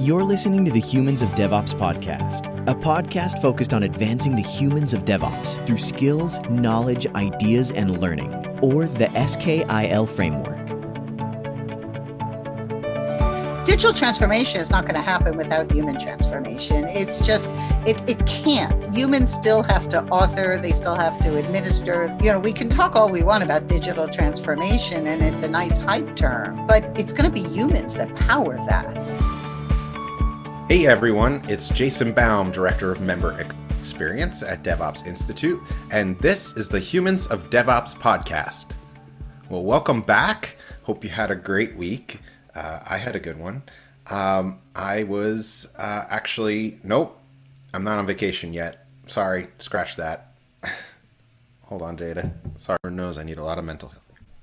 You're listening to the Humans of DevOps podcast, a podcast focused on advancing the humans of DevOps through skills, knowledge, ideas, and learning, or the SKIL framework. Digital transformation is not going to happen without human transformation. It's just, it can't. Humans still have to author, they still have to administer. We can talk all we want about digital transformation and it's a nice hype term, but it's going to be humans that power that. Hey everyone, it's Jason Baum, Director of Member Experience at DevOps Institute, and this is the Humans of DevOps podcast. Well, welcome back. Hope you had a great week. I had a good one. I was nope, I'm not on vacation yet. Sorry, scratch that. Hold on, Jada. Sorry, everyone knows I need a lot of mental health.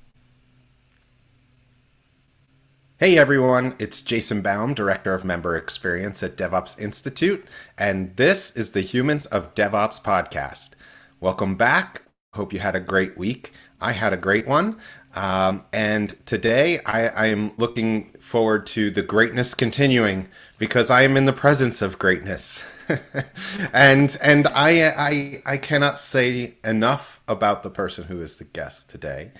Hey everyone, it's Jason Baum, Director of Member Experience at DevOps Institute, and this is the Humans of DevOps podcast. Welcome back. Hope you had a great week. I had a great one. And today I am looking forward to the greatness continuing because I am in the presence of greatness. and I cannot say enough about the person who is the guest today.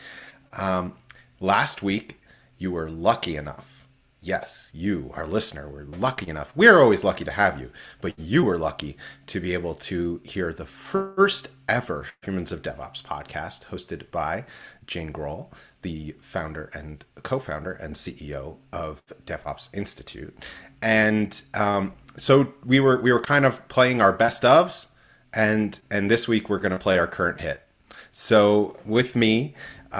Last week, you were lucky enough. Yes, you, our listener, were lucky enough. We're always lucky to have you, but you were lucky to be able to hear the first ever Humans of DevOps podcast hosted by Jane Grohl, the founder and co-founder and CEO of DevOps Institute. And so we were kind of playing our best ofs, and this week we're going to play our current hit. So with me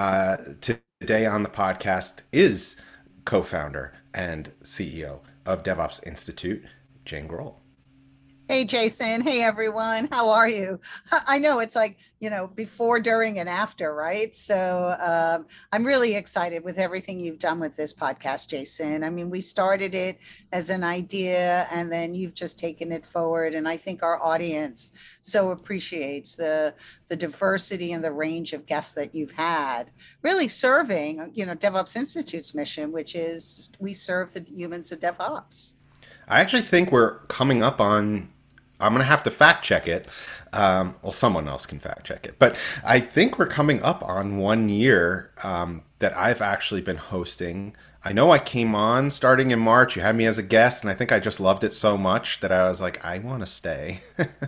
today on the podcast is co-founder and CEO of DevOps Institute, Jane Grohl. Hey, Jason. Hey, everyone. How are you? I know it's like, before, during, and after, right? So I'm really excited with everything you've done with this podcast, Jason. I mean, we started it as an idea and then you've just taken it forward. And I think our audience so appreciates the diversity and the range of guests that you've had, really serving, DevOps Institute's mission, which is we serve the humans of DevOps. I actually think we're coming up on, I'm going to have to fact check it. Well, someone else can fact check it. But I think we're coming up on 1 year that I've actually been hosting. I know I came on starting in March. You had me as a guest, and I think I just loved it so much that I was like, I want to stay.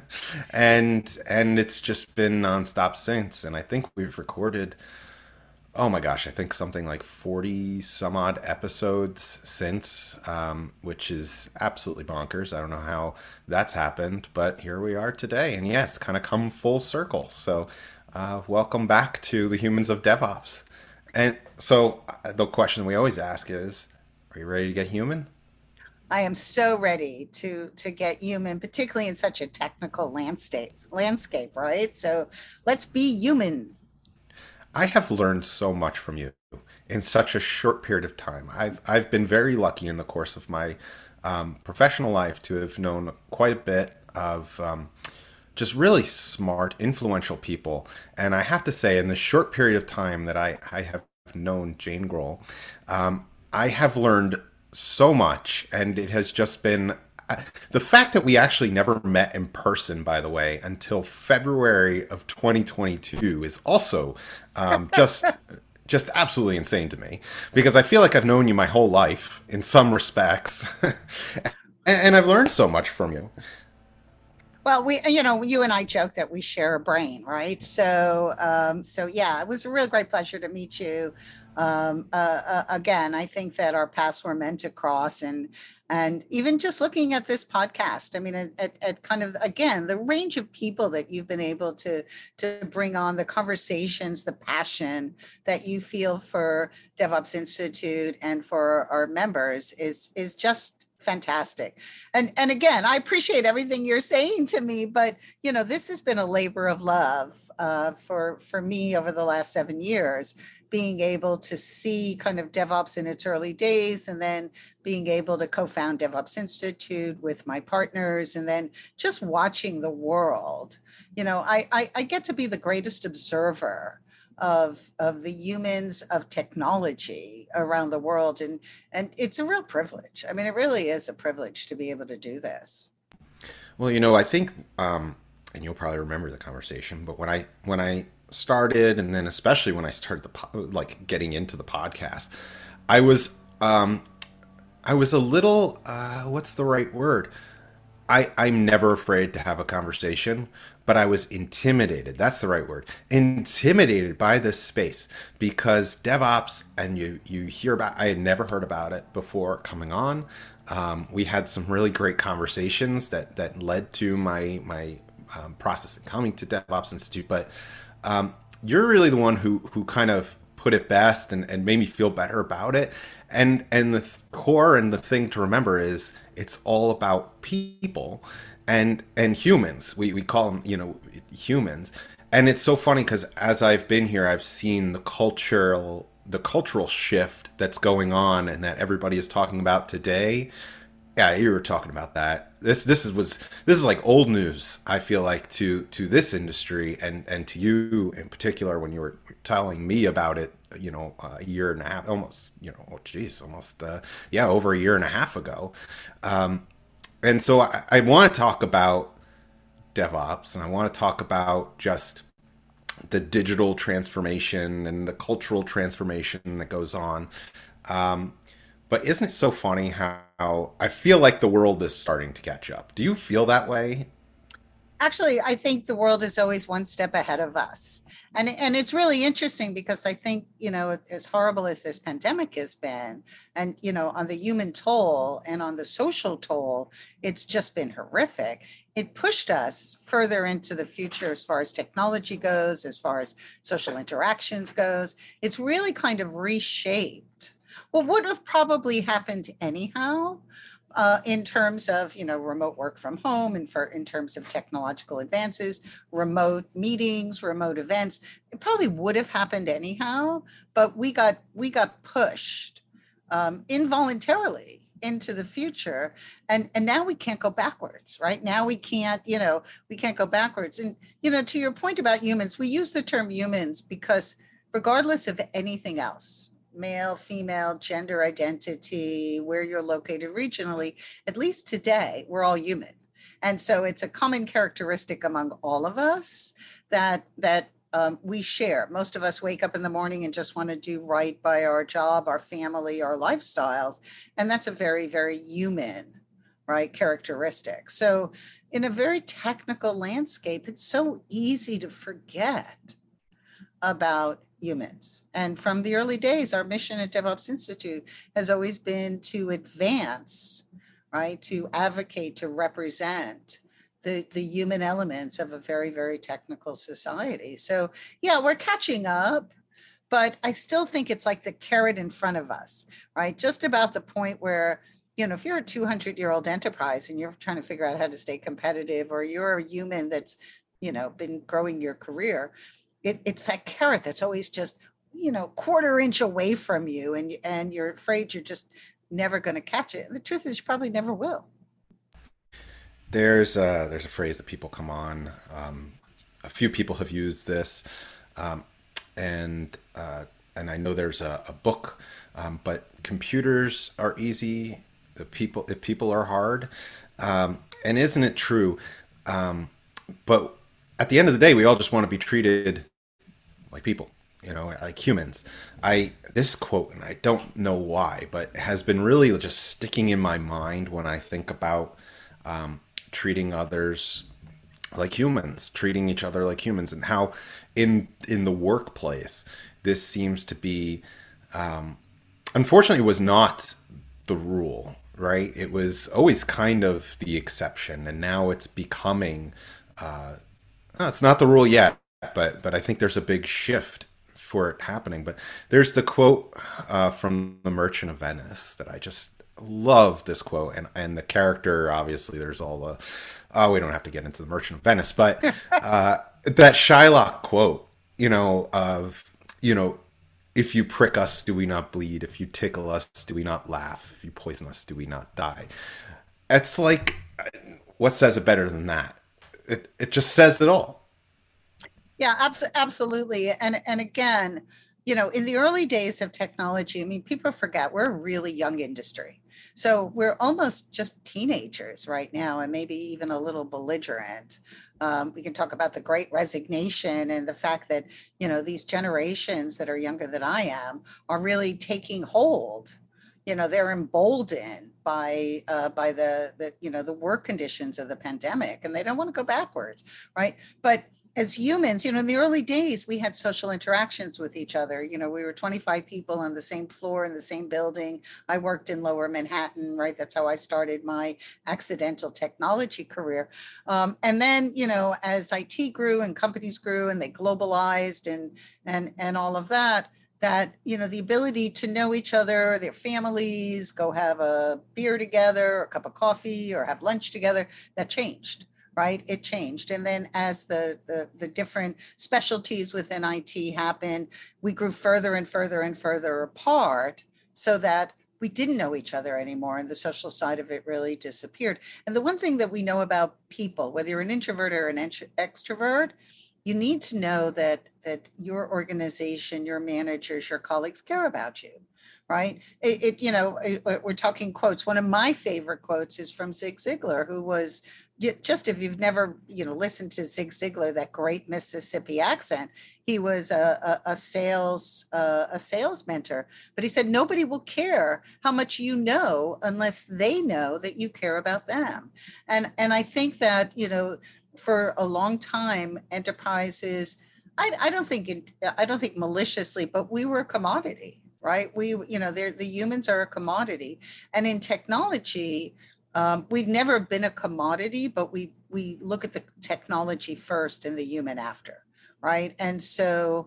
and it's just been nonstop since. And I think we've recorded, oh my gosh, I think something like 40 some odd episodes since, which is absolutely bonkers. I don't know how that's happened, but here we are today. And yeah, it's kind of come full circle. So welcome back to the Humans of DevOps. And so the question we always ask is, are you ready to get human? I am so ready to get human, particularly in such a technical landscape, right? So let's be human. I have learned so much from you in such a short period of time. I've been very lucky in the course of my professional life to have known quite a bit of just really smart, influential people. And I have to say, in the short period of time that I have known Jane Grohl, I have learned so much, and it has just been the fact that we actually never met in person, by the way, until February of 2022 is also just absolutely insane to me, because I feel like I've known you my whole life in some respects, and I've learned so much from you. Well, you and I joke that we share a brain, right? So yeah, it was a real great pleasure to meet you. Again, I think that our paths were meant to cross, and even just looking at this podcast, I mean, at kind of, again, the range of people that you've been able to bring on, the conversations, the passion that you feel for DevOps Institute and for our members is just fantastic. And again, I appreciate everything you're saying to me, but this has been a labor of love for me over the last 7 years, being able to see kind of DevOps in its early days, and then being able to co-found DevOps Institute with my partners, and then just watching the world. I get to be the greatest observer of the humans of technology around the world, and it's a real privilege. I mean, it really is a privilege to be able to do this. Well, I think, and you'll probably remember the conversation, but when I started, and then especially when I started like getting into the podcast, I was I was a little what's the right word? I'm never afraid to have a conversation, but I was intimidated. That's the right word. Intimidated by this space because DevOps, and you hear about, I had never heard about it before coming on. We had some really great conversations that led to my process in coming to DevOps Institute. But you're really the one who kind of put it best and made me feel better about it. And the core and the thing to remember is it's all about people and humans. We call them, humans. And it's so funny because as I've been here, I've seen the cultural shift that's going on and that everybody is talking about today. Yeah, you were talking about that. This is like old news, I feel like, to this industry and to you in particular when you were telling me about it, a year and a half, almost, over a year and a half ago. And so I want to talk about DevOps, and I want to talk about just the digital transformation and the cultural transformation that goes on. But isn't it so funny how I feel like the world is starting to catch up? Do you feel that way? Actually, I think the world is always one step ahead of us. And it's really interesting because I think, as horrible as this pandemic has been, and, on the human toll and on the social toll, it's just been horrific. It pushed us further into the future as far as technology goes, as far as social interactions goes. It's really kind of reshaped what would have probably happened anyhow. In terms of remote work from home, and in terms of technological advances, remote meetings, remote events, it probably would have happened anyhow. But we got pushed involuntarily into the future, and now we can't go backwards. Right now we can't go backwards. And to your point about humans, we use the term humans because regardless of anything else, male, female, gender identity, where you're located regionally, at least today, we're all human. And so it's a common characteristic among all of us that we share. Most of us wake up in the morning and just want to do right by our job, our family, our lifestyles. And that's a very, very human, right, characteristic. So in a very technical landscape, it's so easy to forget about humans. And from the early days, our mission at DevOps Institute has always been to advance, right, to advocate, to represent the human elements of a very, very technical society. So yeah, we're catching up, but I still think it's like the carrot in front of us, right? Just about the point where, if you're a 200-year-old enterprise and you're trying to figure out how to stay competitive, or you're a human that's, been growing your career, it's that carrot that's always just, quarter inch away from you, and you're afraid you're just never going to catch it. And the truth is, you probably never will. There's a phrase that people come on. A few people have used this, and I know there's a book, but computers are easy. If people are hard, and isn't it true? But at the end of the day, we all just want to be treated like people, like humans. This quote, and I don't know why, but has been really just sticking in my mind when I think about treating others like humans, treating each other like humans, and how in the workplace this seems to be, unfortunately, was not the rule, right? It was always kind of the exception, and now it's becoming. It's not the rule yet, but I think there's a big shift for it happening. But there's the quote from The Merchant of Venice that I just love. This quote, and the character, obviously there's all the we don't have to get into The Merchant of Venice, but that Shylock quote, if you prick us, do we not bleed? If you tickle us, do we not laugh? If you poison us, do we not die? It's like, what says it better than that? It just says it all. Yeah, absolutely. And again, in the early days of technology, I mean, people forget we're a really young industry. So we're almost just teenagers right now, and maybe even a little belligerent. We can talk about the great resignation and the fact that, these generations that are younger than I am are really taking hold. They're emboldened by the work conditions of the pandemic, and they don't want to go backwards, right? But as humans, in the early days, we had social interactions with each other. We were 25 people on the same floor in the same building. I worked in Lower Manhattan, right? That's how I started my accidental technology career. And then, as IT grew and companies grew and they globalized and all of that, the ability to know each other, their families, go have a beer together, a cup of coffee, or have lunch together, that changed. Right, it changed. And then as the different specialties within IT happened, we grew further and further and further apart, so that we didn't know each other anymore, and the social side of it really disappeared. And the one thing that we know about people, whether you're an introvert or an extrovert, you need to know that your organization, your managers, your colleagues care about you, right? We're talking quotes. One of my favorite quotes is from Zig Ziglar, who was, just if you've never, listened to Zig Ziglar, that great Mississippi accent, he was a sales mentor. But he said, nobody will care how much you know unless they know that you care about them. And I think that, for a long time, enterprises, I don't think maliciously, but we were a commodity, right? The humans are a commodity. And in technology, we've never been a commodity, but we look at the technology first and the human after, right? And so,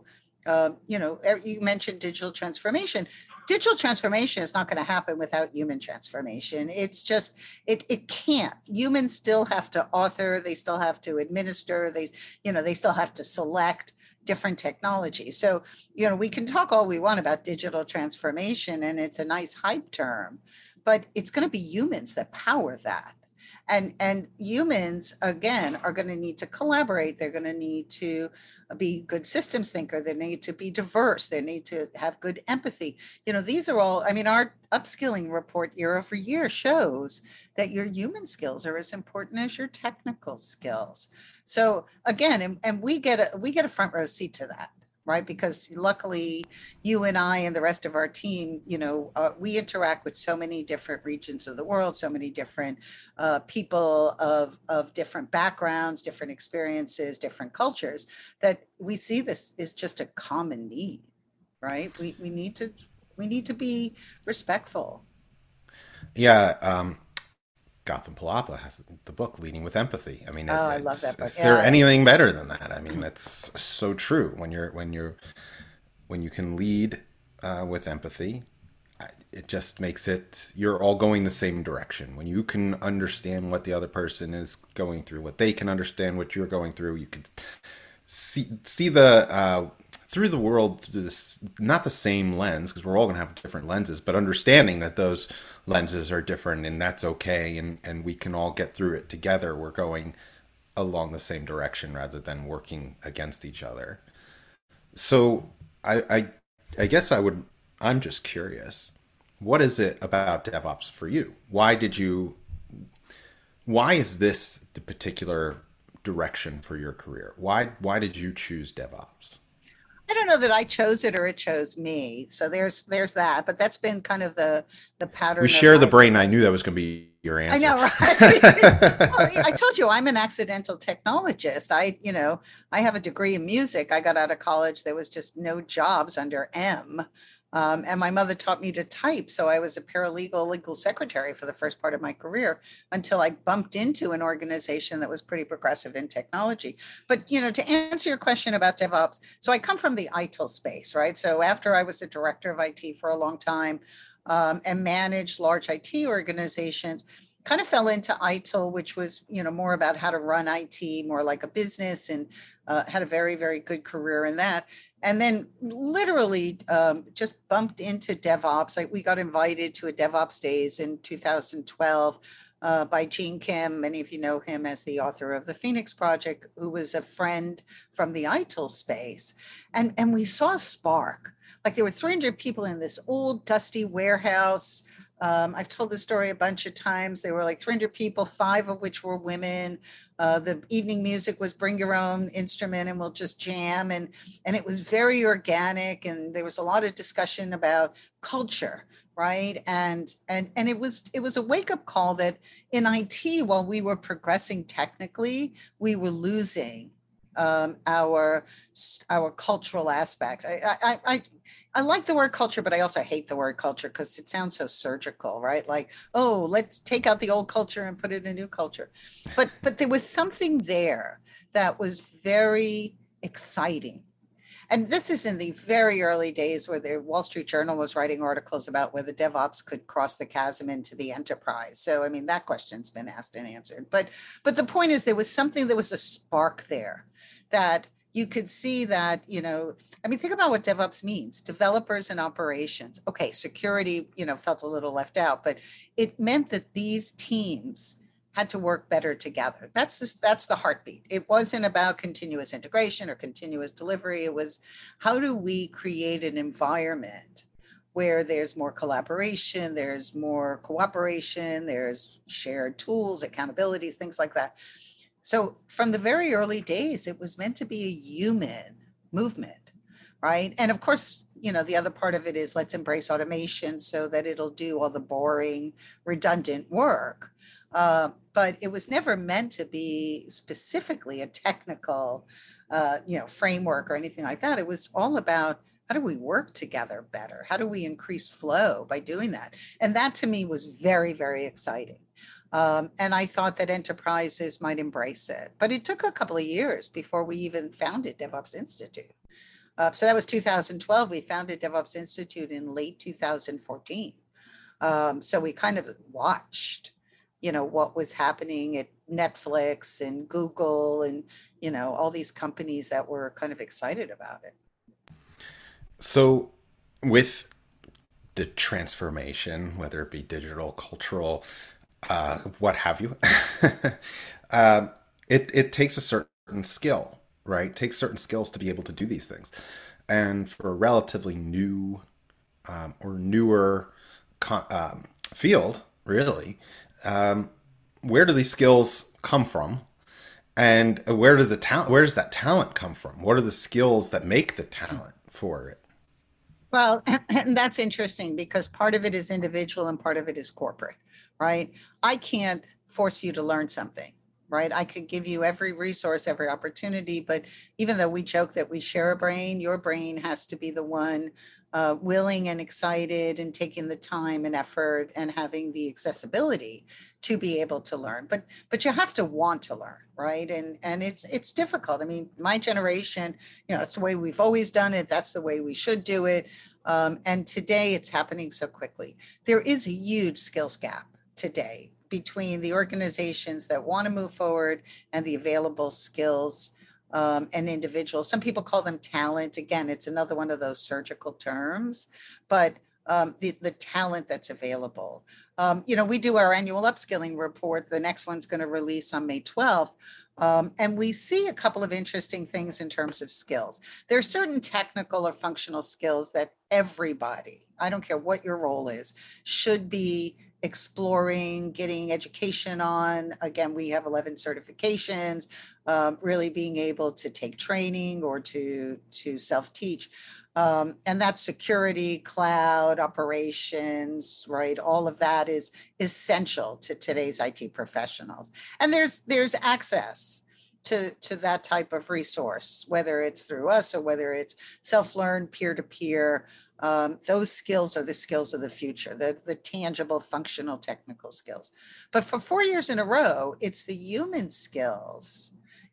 you mentioned digital transformation. Digital transformation is not going to happen without human transformation. It's just, it can't. Humans still have to author, they still have to administer, they still have to select different technologies. So, we can talk all we want about digital transformation, and it's a nice hype term, but it's going to be humans that power that. And humans, again, are going to need to collaborate. They're going to need to be good systems thinker. They need to be diverse. They need to have good empathy. These are all, our upskilling report year over year shows that your human skills are as important as your technical skills. So again, and we get a front row seat to that, right? Because luckily you and I and the rest of our team, we interact with so many different regions of the world, so many different people of different backgrounds, different experiences, different cultures, that we see this is just a common need, right? We need to be respectful. Yeah. Gotham Palapa has the book Leading with Empathy. I love that book. Is there anything better than that? It's so true. When you can lead with empathy, it just makes it, you're all going the same direction. When you can understand what the other person is going through, what they can understand what you're going through, you can see the through the world through this, not the same lens, because we're all going to have different lenses, but understanding that those lenses are different, and that's okay, and we can all get through it together. We're going along the same direction rather than working against each other. So I guess I'm just curious, what is it about DevOps for you? Why is this the particular direction for your career? Why did you choose DevOps? I don't know that I chose it or it chose me. So there's that, but that's been kind of the pattern. We share the brain. I knew that was going to be your answer. I know, right? Well, I told you I'm an accidental technologist. I have a degree in music. I got out of college. There was just no jobs under M. And my mother taught me to type. So I was a paralegal legal secretary for the first part of my career until I bumped into an organization that was pretty progressive in technology. But, to answer your question about DevOps, so I come from the ITIL space, right? So after I was the director of IT for a long time and managed large IT organizations, kind of fell into ITIL, which was, more about how to run IT, more like a business, and had a very, very good career in that. And then literally just bumped into DevOps. We got invited to a DevOps Days in 2012 by Gene Kim. Many of you know him as the author of the Phoenix Project, who was a friend from the ITIL space. And we saw a spark. Like, there were 300 people in this old dusty warehouse. I've told this story a bunch of times. There were like 300 people, 5 of which were women. The evening music was bring your own instrument and we'll just jam. And it was very organic. And there was a lot of discussion about culture, right? And it was a wake-up call that in IT, while we were progressing technically, we were losing our cultural aspects. I like the word culture, but I also hate the word culture because it sounds so surgical, right? Like, oh, let's take out the old culture and put it in a new culture. But there was something there that was very exciting. And this is in the very early days where the Wall Street Journal was writing articles about whether DevOps could cross the chasm into the enterprise. So, I mean, that question's been asked and answered. But the point is, there was a spark there that you could see that, think about what DevOps means: developers and operations. Okay, security, felt a little left out, but it meant that these teams had to work better together. That's the heartbeat. It wasn't about continuous integration or continuous delivery. It was, how do we create an environment where there's more collaboration, there's more cooperation, there's shared tools, accountabilities, things like that. So from the very early days, it was meant to be a human movement, right? And of course, the other part of it is, let's embrace automation so that it'll do all the boring, redundant work. But it was never meant to be specifically a technical, framework or anything like that. It was all about, how do we work together better? How do we increase flow by doing that? And that to me was very, very exciting. And I thought that enterprises might embrace it. But it took a couple of years before we even founded DevOps Institute. So that was 2012. We founded DevOps Institute in late 2014. So we kind of watched what was happening at Netflix and Google and, all these companies that were kind of excited about it. So with the transformation, whether it be digital, cultural, what have you, it takes a certain skill, right? It takes certain skills to be able to do these things. And for a relatively new or newer field, really, where do these skills come from, and where does that talent come from? What are the skills that make the talent for it? Well, and that's interesting because part of it is individual and part of it is corporate, right? I can't force you to learn something, right? I could give you every resource, every opportunity, but even though we joke that we share a brain, your brain has to be the one willing and excited and taking the time and effort and having the accessibility to be able to learn. But you have to want to learn, right? And it's difficult. I mean, my generation, that's the way we've always done it. That's the way we should do it. And today it's happening so quickly. There is a huge skills gap today between the organizations that want to move forward and the available skills and individuals. Some people call them talent. Again, it's another one of those surgical terms, but the talent that's available. We do our annual upskilling report. The next one's going to release on May 12th. And we see a couple of interesting things in terms of skills. There are certain technical or functional skills that everybody, I don't care what your role is, should be exploring, getting education on. Again, we have 11 certifications, really being able to take training or to self-teach. And that's security, cloud, operations, right? All of that is essential to today's IT professionals. And there's access to that type of resource, whether it's through us or whether it's self-learned, peer-to-peer. Those skills are the skills of the future, the tangible, functional, technical skills. But for 4 years in a row, it's the human skills,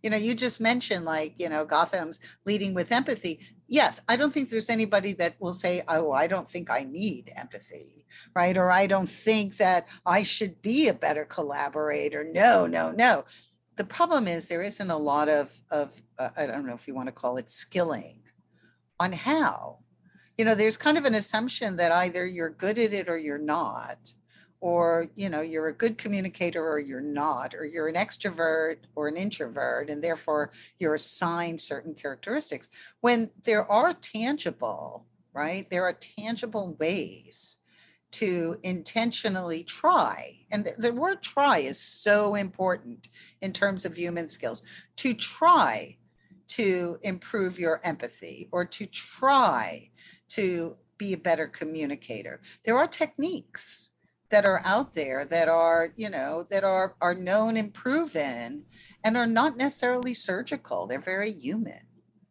You just mentioned like, Gotham's leading with empathy. Yes, I don't think there's anybody that will say, oh, I don't think I need empathy, right? Or I don't think that I should be a better collaborator. No, no, no. The problem is there isn't a lot of I don't know if you want to call it skilling on how. There's kind of an assumption that either you're good at it or you're not, or you're a good communicator or you're not, or you're an extrovert or an introvert, and therefore you're assigned certain characteristics, when there are tangible, right? There are tangible ways to intentionally try. And the word try is so important in terms of human skills. To try to improve your empathy, or to try to be a better communicator. There are techniques that are out there that are, that are known and proven, and are not necessarily surgical. They're very human.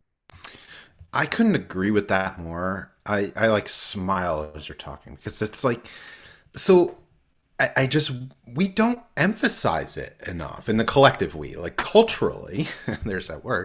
I couldn't agree with that more. I like smile as you're talking, because it's like, so I just, we don't emphasize it enough in the collective we, like culturally, there's that word.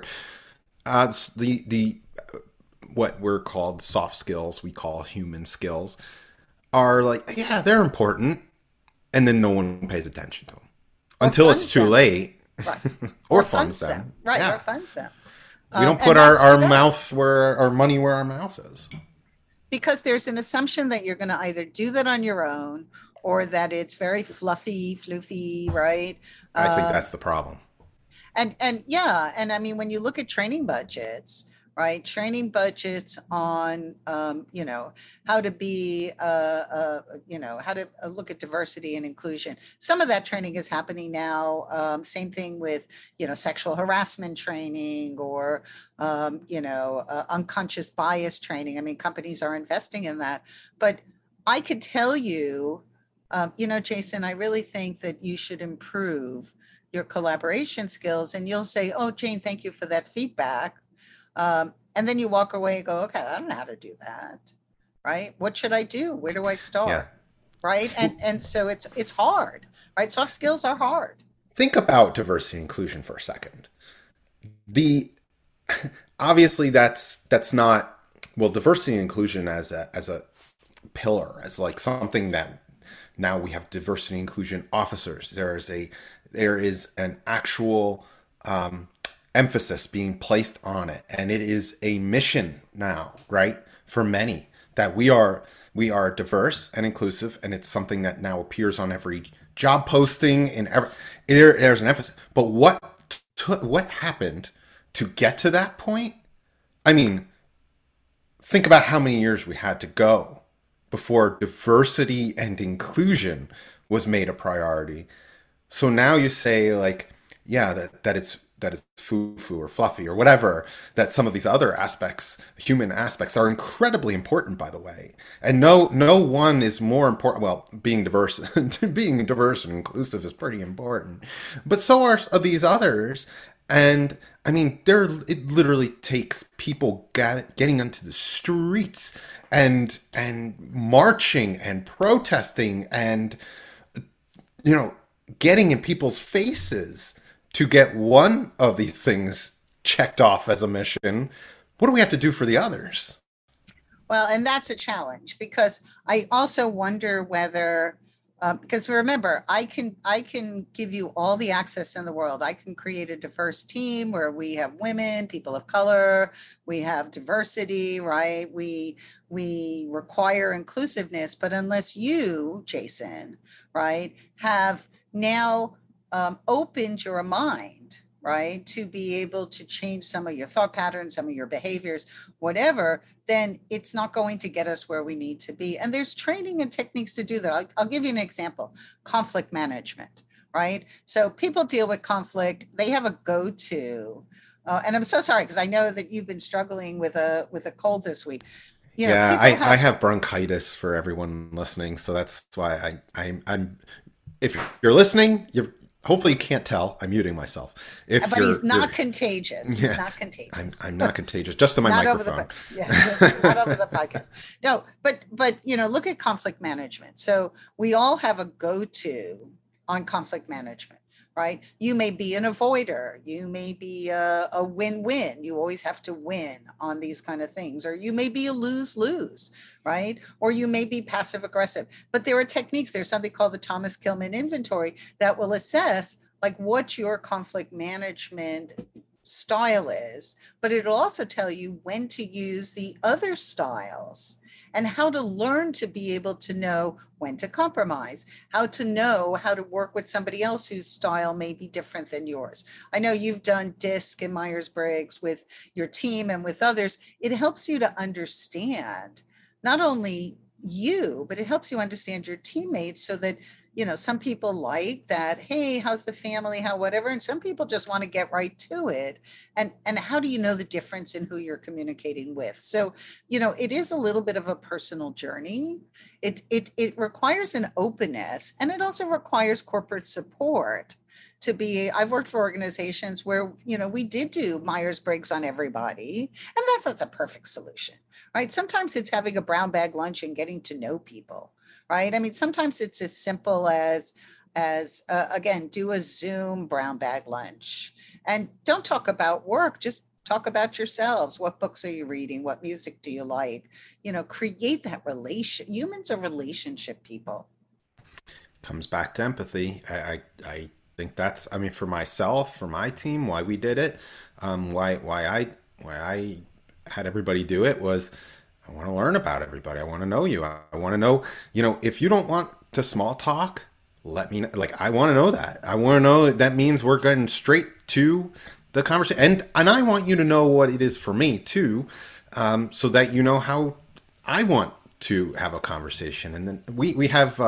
The what we're called soft skills, we call human skills, are like, yeah, they're important, and then no one pays attention to them until it's too late, right? or funds them, right? Yeah. Or funds them. We don't put our mouth where our money where our mouth is, because there's an assumption that you're going to either do that on your own, or that it's very floofy, right? I think that's the problem. And yeah, and I mean, when you look at training budgets, right? Training budgets on, how to be, how to look at diversity and inclusion. Some of that training is happening now. Same thing with, sexual harassment training, or, unconscious bias training. I mean, companies are investing in that. But I could tell you, Jason, I really think that you should improve your collaboration skills. And you'll say, oh, Jane, thank you for that feedback. And then you walk away and go, okay, I don't know how to do that. Right? What should I do? Where do I start? Yeah. Right? And so it's hard, right? Soft skills are hard. Think about diversity and inclusion for a second. Obviously that's not, well, diversity and inclusion as a pillar, as like something that now we have diversity and inclusion officers. There is an actual emphasis being placed on it, and it is a mission now, right, for many, that we are diverse and inclusive, and it's something that now appears on every job posting, and there's an emphasis. But what happened to get to that point? I mean, think about how many years we had to go before diversity and inclusion was made a priority. So now you say, like, yeah, that it's foo-foo or fluffy or whatever, that some of these other aspects, human aspects, are incredibly important, by the way. And no one is more important. Well, being diverse and inclusive is pretty important, but so are these others. And I mean, it literally takes people getting onto the streets and marching and protesting and, getting in people's faces to get one of these things checked off as a mission. What do we have to do for the others? Well, and that's a challenge, because I also wonder whether, because remember, I can give you all the access in the world. I can create a diverse team where we have women, people of color, we have diversity, right? We require inclusiveness, but unless you, Jason, right, have now opened your mind, right, to be able to change some of your thought patterns, some of your behaviors, whatever, then it's not going to get us where we need to be. And there's training and techniques to do that. I'll give you an example: conflict management, right? So people deal with conflict. They have a go-to. And I'm so sorry, because I know that you've been struggling with a cold this week. I have bronchitis, for everyone listening. So that's why I'm if you're listening, hopefully you can't tell. I'm muting myself. But he's not contagious. He's not contagious. I'm not contagious. Just to my microphone. Not over the podcast. No, but look at conflict management. So we all have a go-to on conflict management. right? You may be an avoider. You may be a win-win. You always have to win on these kind of things. Or you may be a lose-lose, right? Or you may be passive aggressive. But there are techniques. There's something called the Thomas Kilmann inventory that will assess like what your conflict management style is, but it'll also tell you when to use the other styles and how to learn to be able to know when to compromise, how to know how to work with somebody else whose style may be different than yours. I know you've done DISC and Myers-Briggs with your team and with others. It helps you to understand not only you, but it helps you understand your teammates so that, you know, some people like that, hey, how's the family, how whatever, and some people just want to get right to it. And how do you know the difference in who you're communicating with? So, you know, it is a little bit of a personal journey. It requires an openness, and it also requires corporate support to be. I've worked for organizations where, you know, we did do Myers-Briggs on everybody, and that's not the perfect solution, right? Sometimes it's having a brown bag lunch and getting to know people, right? I mean, sometimes it's as simple as again, do a Zoom brown bag lunch and don't talk about work, just talk about yourselves. What books are you reading? What music do you like? You know, create that relation. Humans are relationship people. Comes back to empathy. I think that's, I mean, for myself, for my team, why we did it, why I had everybody do it was, I want to learn about everybody. I want to know you. I want to know, you know, if you don't want to small talk, let me know. Like, I want to know that. I want to know that means we're going straight to the conversation. And I want you to know what it is for me too, so that you know how I want to have a conversation. And then we have,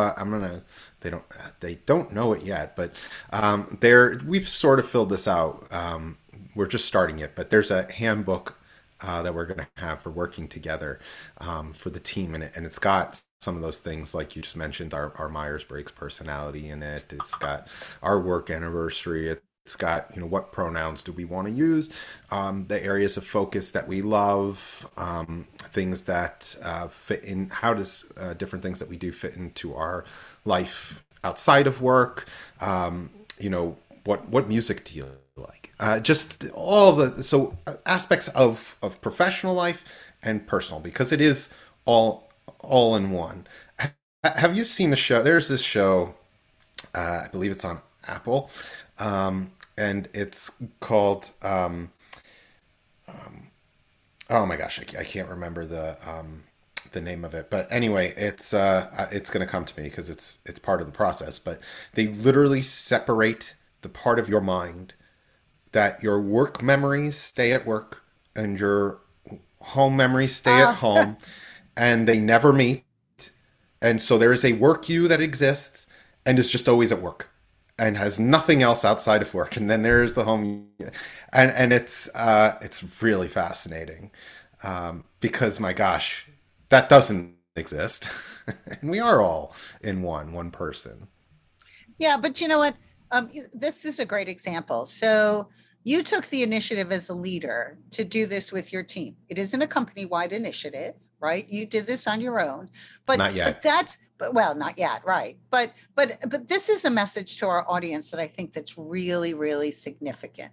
they don't know it yet, but we've sort of filled this out. We're just starting it, but there's a handbook that we're going to have for working together for the team, and it's got some of those things like you just mentioned, our Myers-Briggs personality in it. It's got our work anniversary. It's got, you know, what pronouns do we want to use, the areas of focus that we love, things that fit in, how does different things that we do fit into our life outside of work, you know, what music do you like? Just all the aspects of professional life and personal, because it is all in one. Have you seen the show? There's this show, I believe it's on Apple, and it's called oh my gosh, I can't remember the name of it, but anyway, it's going to come to me because it's part of the process. But they literally separate the part of your mind that your work memories stay at work and your home memories stay at home, and they never meet. And so there is a work you that exists and is just always at work and has nothing else outside of work. And then there's the home, and it's really fascinating, because my gosh, that doesn't exist. And we are all in one person. Yeah, but you know what? This is a great example. So you took the initiative as a leader to do this with your team. It isn't a company-wide initiative, right? You did this on your own, but not yet. Not yet, right? But this is a message to our audience that I think that's really, really significant.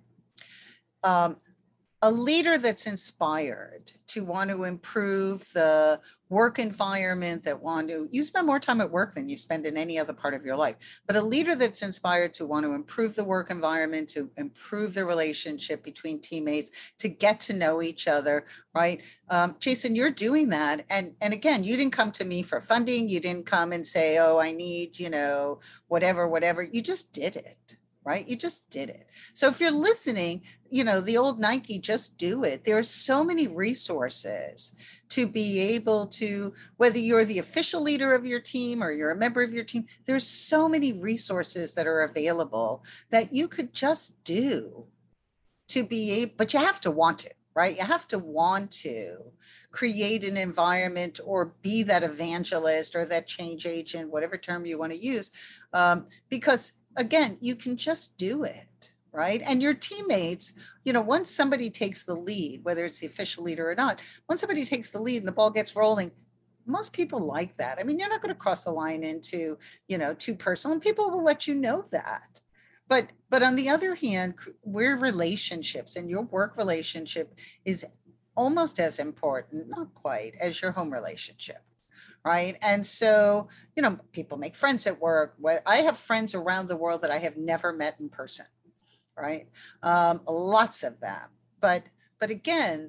A leader that's inspired to want to improve the work environment, you spend more time at work than you spend in any other part of your life, but a leader that's inspired to want to improve the work environment, to improve the relationship between teammates, to get to know each other, right? Jason, you're doing that. And again, you didn't come to me for funding. You didn't come and say, oh, I need, you know, whatever. You just did it. Right? You just did it. So if you're listening, you know, the old Nike, just do it. There are so many resources to be able to, whether you're the official leader of your team or you're a member of your team, there's so many resources that are available that you could just do but you have to want it, right? You have to want to create an environment or be that evangelist or that change agent, whatever term you want to use, because again, you can just do it, right? And your teammates, you know, once somebody takes the lead, whether it's the official leader or not, once somebody takes the lead and the ball gets rolling, most people like that. I mean, you're not going to cross the line into, you know, too personal, and people will let you know that. But on the other hand, we're relationships, and your work relationship is almost as important, not quite, as your home relationship. Right. And so, people make friends at work. I have friends around the world that I have never met in person. Right. Lots of them. But again,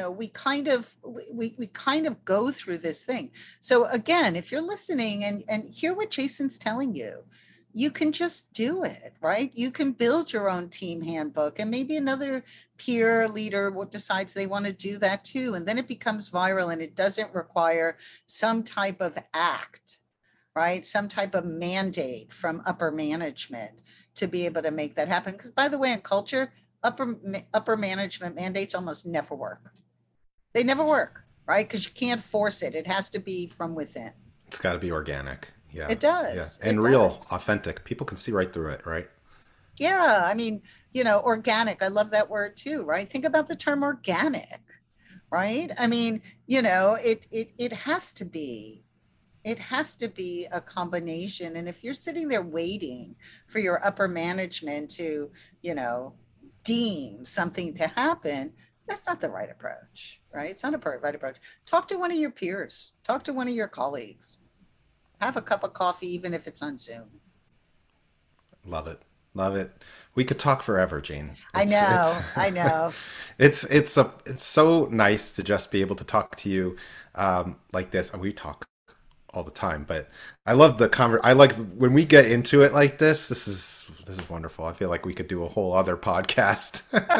we kind of go through this thing. So again, if you're listening and hear what Jason's telling you, you can just do it, right? You can build your own team handbook, and maybe another peer leader decides they want to do that too. And then it becomes viral, and it doesn't require some type of act, right? Some type of mandate from upper management to be able to make that happen. Because by the way, in culture, upper management mandates almost never work. They never work, right? Because you can't force it. It has to be from within. It's got to be organic. Yeah. It does. Yeah. And real, authentic. People can see right through it, right? Yeah. I mean, organic. I love that word too, right? Think about the term organic, right? I mean, it has to be. It has to be a combination. And if you're sitting there waiting for your upper management to, deem something to happen, that's not the right approach, right? It's not a right approach. Talk to one of your peers. Talk to one of your colleagues. Have a cup of coffee, even if it's on Zoom. Love it. Love it. We could talk forever, Jane. I know. It's so nice to just be able to talk to you like this. And we talk all the time, but I love I like when we get into it like this. This is wonderful. I feel like we could do a whole other podcast.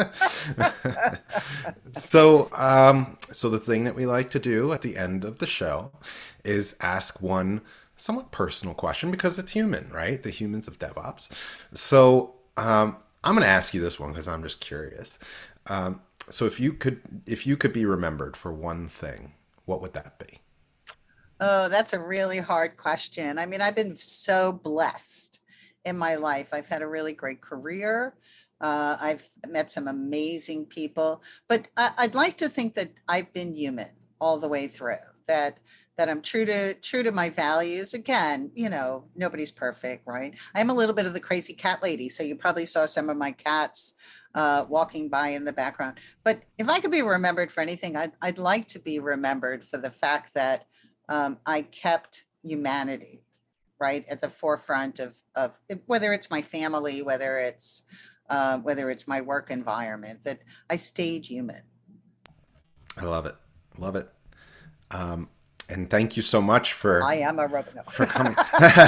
So the thing that we like to do at the end of the show is ask one somewhat personal question, because it's human, right? The humans of DevOps. So I'm going to ask you this one because I'm just curious. So if you could be remembered for one thing, what would that be? Oh, that's a really hard question. I mean, I've been so blessed in my life. I've had a really great career. I've met some amazing people, but I'd like to think that I've been human all the way through, that I'm true to my values. Again, nobody's perfect, right? I'm a little bit of the crazy cat lady. So you probably saw some of my cats walking by in the background. But if I could be remembered for anything, I'd like to be remembered for the fact that I kept humanity right at the forefront of whether it's my family, whether it's my work environment, that I stayed human. I love it. Love it. And thank you so much for... I am a robot. No. For coming.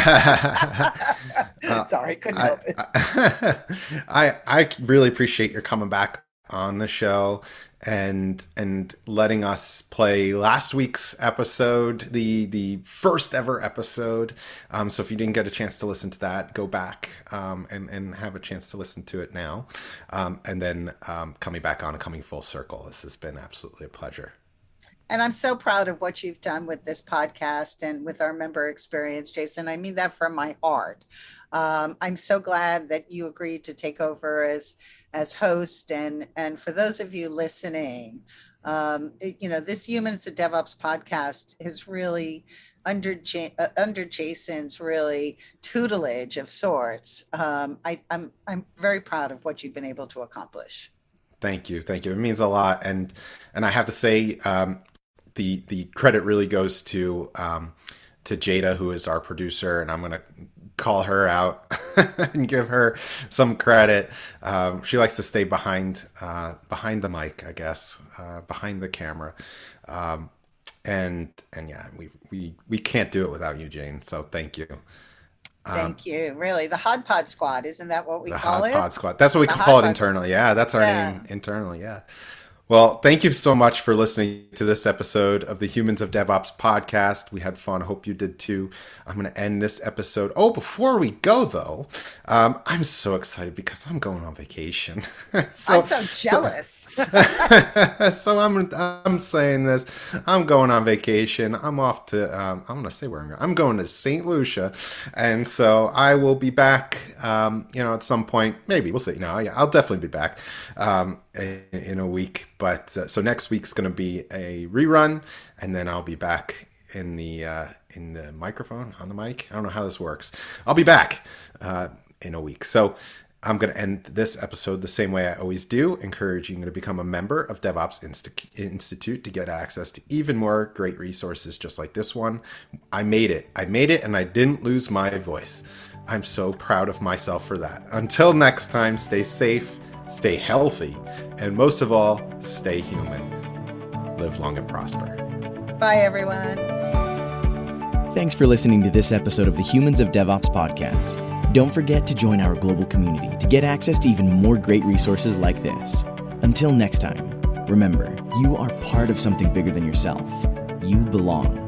Sorry, couldn't help it. I really appreciate your coming back on the show and letting us play last week's episode, the first ever episode. So if you didn't get a chance to listen to that, go back and have a chance to listen to it now. And then coming back on and coming full circle. This has been absolutely a pleasure. And I'm so proud of what you've done with this podcast and with our member experience, Jason. I mean that from my heart. I'm so glad that you agreed to take over as host. And for those of you listening, this Humans of DevOps podcast is really under Jason's really tutelage of sorts. I'm very proud of what you've been able to accomplish. Thank you. It means a lot. And I have to say, the credit really goes to Jada, who is our producer, and I'm going to call her out and give her some credit. She likes to stay behind the mic, I guess, behind the camera. And yeah, we can't do it without you, Jane. So thank you. Thank you. Really, the Hod Pod Squad, isn't that what we call it? The Hod Pod Squad. That's what we call it internally. Yeah, that's our name internally. Yeah. Well, thank you so much for listening to this episode of the Humans of DevOps podcast. We had fun. Hope you did too. I'm going to end this episode. Oh, before we go though, I'm so excited because I'm going on vacation. I'm so jealous. So I'm saying this. I'm going on vacation. I'm off to. I'm going to say where I'm going. I'm going to St. Lucia, and so I will be back. At some point. Maybe we'll see. No, yeah, I'll definitely be back in a week. But so next week's going to be a rerun, and then I'll be back in the microphone, on the mic. I don't know how this works. I'll be back in a week. So I'm going to end this episode the same way I always do, encouraging you to become a member of DevOps Institute to get access to even more great resources just like this one. I made it, and I didn't lose my voice. I'm so proud of myself for that. Until next time, stay safe, stay healthy, and most of all, stay human. Live long and prosper. Bye, everyone. Thanks for listening to this episode of the Humans of DevOps podcast. Don't forget to join our global community to get access to even more great resources like this. Until next time, remember, you are part of something bigger than yourself. You belong.